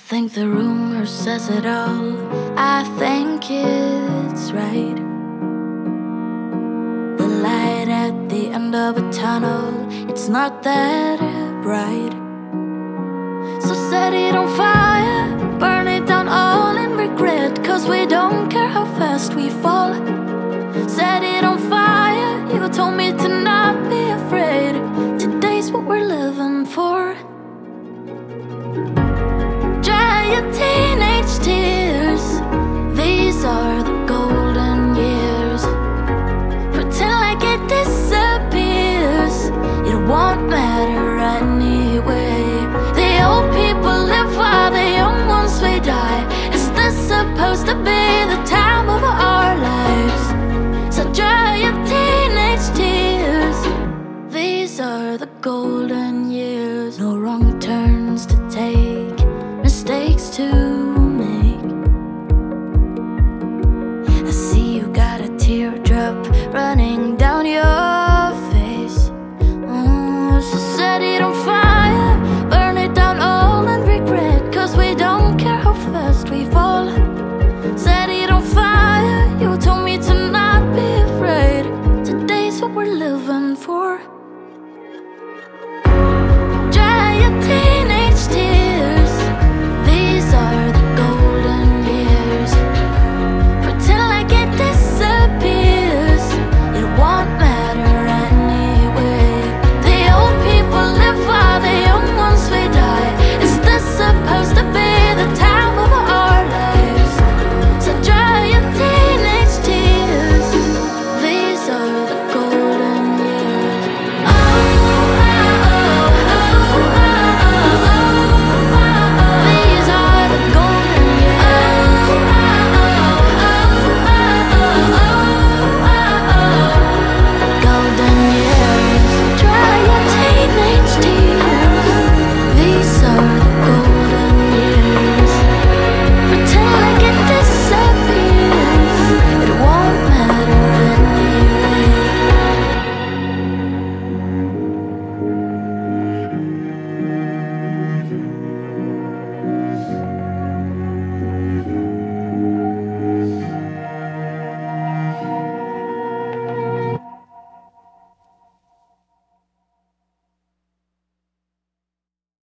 think the rumor says it all. I think it's right. The light at the end of a tunnel, it's not that bright. So set it on fire, burn it down all in regret, 'cause we don't care how fast we fall. Set it on fire, you told me to not be afraid. Today's what we're living for. Dry your tears.